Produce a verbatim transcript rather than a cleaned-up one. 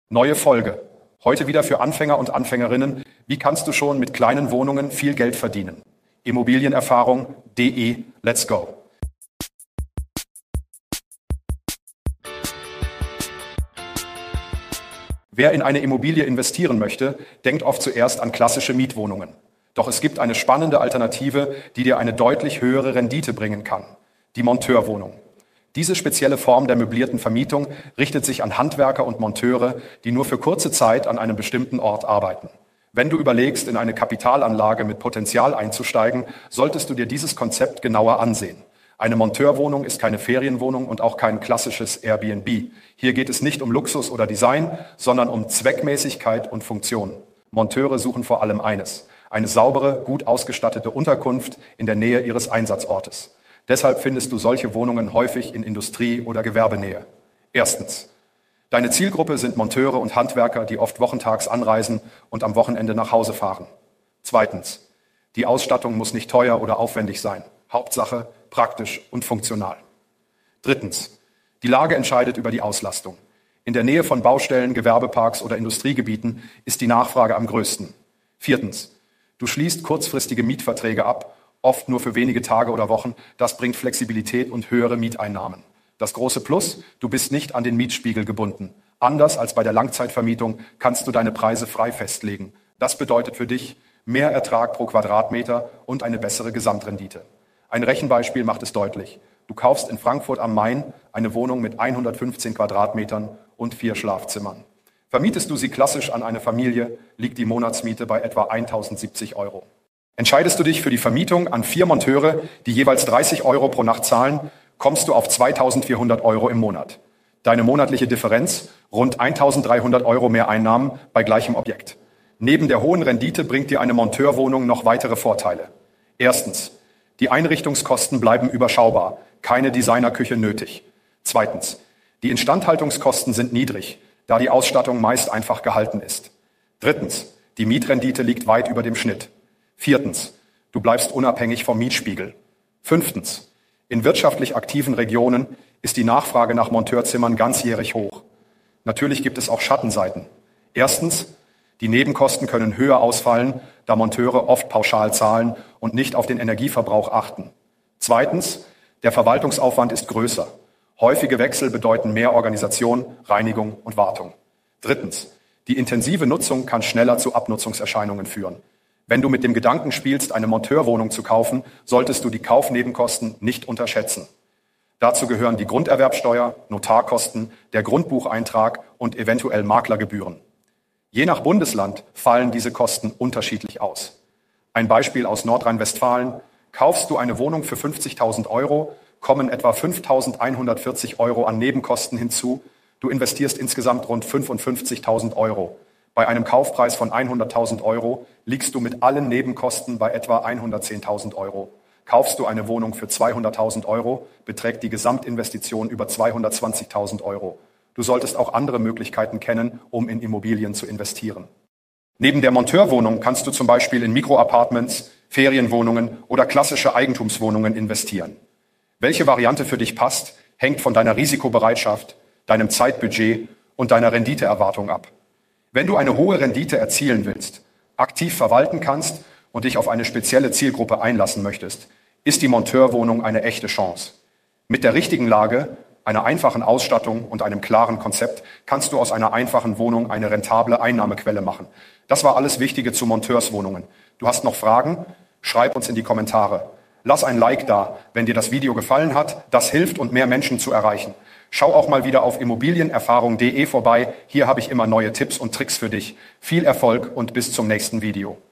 Neue Folge. Heute wieder für Anfänger und Anfängerinnen. Wie kannst du schon mit kleinen Wohnungen viel Geld verdienen? Immobilienerfahrung punkt de. Let's go. Wer in eine Immobilie investieren möchte, denkt oft zuerst an klassische Mietwohnungen. Doch es gibt eine spannende Alternative, die dir eine deutlich höhere Rendite bringen kann. Die Monteurwohnung. Diese spezielle Form der möblierten Vermietung richtet sich an Handwerker und Monteure, die nur für kurze Zeit an einem bestimmten Ort arbeiten. Wenn du überlegst, in eine Kapitalanlage mit Potenzial einzusteigen, solltest du dir dieses Konzept genauer ansehen. Eine Monteurwohnung ist keine Ferienwohnung und auch kein klassisches Airbnb. Hier geht es nicht um Luxus oder Design, sondern um Zweckmäßigkeit und Funktion. Monteure suchen vor allem eines: eine saubere, gut ausgestattete Unterkunft in der Nähe ihres Einsatzortes. Deshalb findest du solche Wohnungen häufig in Industrie- oder Gewerbenähe. Erstens. Deine Zielgruppe sind Monteure und Handwerker, die oft wochentags anreisen und am Wochenende nach Hause fahren. Zweitens. Die Ausstattung muss nicht teuer oder aufwendig sein. Hauptsache praktisch und funktional. Drittens. Die Lage entscheidet über die Auslastung. In der Nähe von Baustellen, Gewerbeparks oder Industriegebieten ist die Nachfrage am größten. Viertens. Du schließt kurzfristige Mietverträge ab, oft nur für wenige Tage oder Wochen. Das bringt Flexibilität und höhere Mieteinnahmen. Das große Plus: Du bist nicht an den Mietspiegel gebunden. Anders als bei der Langzeitvermietung kannst du deine Preise frei festlegen. Das bedeutet für dich mehr Ertrag pro Quadratmeter und eine bessere Gesamtrendite. Ein Rechenbeispiel macht es deutlich. Du kaufst in Frankfurt am Main eine Wohnung mit hundertfünfzehn Quadratmetern und vier Schlafzimmern. Vermietest du sie klassisch an eine Familie, liegt die Monatsmiete bei etwa eintausendsiebzig Euro. Entscheidest du dich für die Vermietung an vier Monteure, die jeweils dreißig Euro pro Nacht zahlen, kommst du auf zweitausendvierhundert Euro im Monat. Deine monatliche Differenz: rund eintausenddreihundert Euro mehr Einnahmen bei gleichem Objekt. Neben der hohen Rendite bringt dir eine Monteurwohnung noch weitere Vorteile. Erstens. Die Einrichtungskosten bleiben überschaubar, keine Designerküche nötig. Zweitens. Die Instandhaltungskosten sind niedrig, da die Ausstattung meist einfach gehalten ist. Drittens. Die Mietrendite liegt weit über dem Schnitt. Viertens. Du bleibst unabhängig vom Mietspiegel. Fünftens. In wirtschaftlich aktiven Regionen ist die Nachfrage nach Monteurzimmern ganzjährig hoch. Natürlich gibt es auch Schattenseiten. Erstens. Die Nebenkosten können höher ausfallen, da Monteure oft pauschal zahlen und nicht auf den Energieverbrauch achten. Zweitens. Der Verwaltungsaufwand ist größer. Häufige Wechsel bedeuten mehr Organisation, Reinigung und Wartung. Drittens. Die intensive Nutzung kann schneller zu Abnutzungserscheinungen führen. Wenn du mit dem Gedanken spielst, eine Monteurwohnung zu kaufen, solltest du die Kaufnebenkosten nicht unterschätzen. Dazu gehören die Grunderwerbsteuer, Notarkosten, der Grundbucheintrag und eventuell Maklergebühren. Je nach Bundesland fallen diese Kosten unterschiedlich aus. Ein Beispiel aus Nordrhein-Westfalen: Kaufst du eine Wohnung für fünfzigtausend Euro, kommen etwa fünftausendeinhundertvierzig Euro an Nebenkosten hinzu. Du investierst insgesamt rund fünfundfünfzigtausend Euro. Bei einem Kaufpreis von hunderttausend Euro liegst du mit allen Nebenkosten bei etwa hundertzehntausend Euro. Kaufst du eine Wohnung für zweihunderttausend Euro, beträgt die Gesamtinvestition über zweihundertzwanzigtausend Euro. Du solltest auch andere Möglichkeiten kennen, um in Immobilien zu investieren. Neben der Monteurwohnung kannst du zum Beispiel in Mikroapartments, Ferienwohnungen oder klassische Eigentumswohnungen investieren. Welche Variante für dich passt, hängt von deiner Risikobereitschaft, deinem Zeitbudget und deiner Renditeerwartung ab. Wenn du eine hohe Rendite erzielen willst, aktiv verwalten kannst und dich auf eine spezielle Zielgruppe einlassen möchtest, ist die Monteurwohnung eine echte Chance. Mit der richtigen Lage, einer einfachen Ausstattung und einem klaren Konzept kannst du aus einer einfachen Wohnung eine rentable Einnahmequelle machen. Das war alles Wichtige zu Monteurswohnungen. Du hast noch Fragen? Schreib uns in die Kommentare. Lass ein Like da, wenn dir das Video gefallen hat. Das hilft, um mehr Menschen zu erreichen. Schau auch mal wieder auf immobilienerfahrung punkt de vorbei. Hier habe ich immer neue Tipps und Tricks für dich. Viel Erfolg und bis zum nächsten Video.